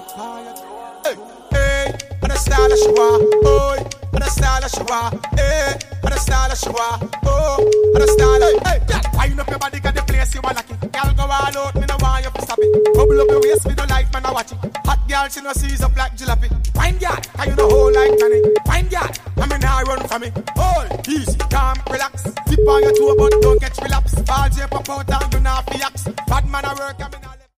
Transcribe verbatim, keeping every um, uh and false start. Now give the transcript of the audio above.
Hey, hey, and the style of Shua, oh, and the style of Shua, hey, and the style of Shua, oh, and the style of, hey, yeah. Wind up your body, got the place you are lucky. Girl go all out, me no want you to stop it. Bubble up your waist, me don't like, man, I watch it. Hot girl, she no seize up like jalopy. Wine girl, can you no hold like Johnny? Wine girl, I mean I run from me. Hold, easy, calm, relax. Tip on your toe, but don't get relapse. Ball J pop out and you not fi axe. Bad man I work, I mean